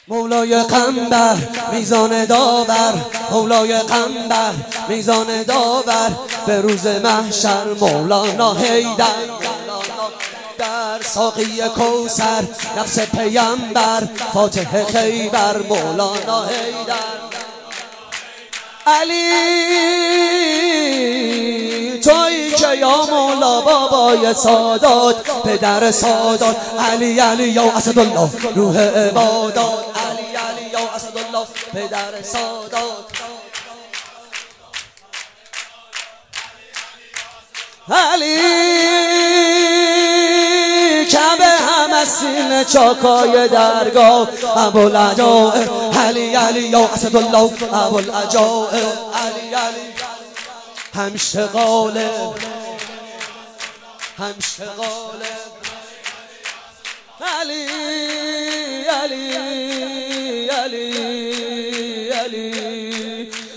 مولای قنبر میزان داور، مولای قنبر میزان داور، به روز محشر مولانا حیدر در ساقی کوثر، نفس پیامبر فاتح خیبر مولانا حیدر. علی تویی که یا مولا بابای سادات، پدر سادات، علی علی یا اسدالله روح عبادات، علی علی یا اسدالله پدر سادات. علی کعبه هم از سینه چاکای درگاه، ابوالعجائب علی علی یا اسدالله ابوالعجائب، علی علی همیشه غالب، همیشه غالب، علی علی علی علی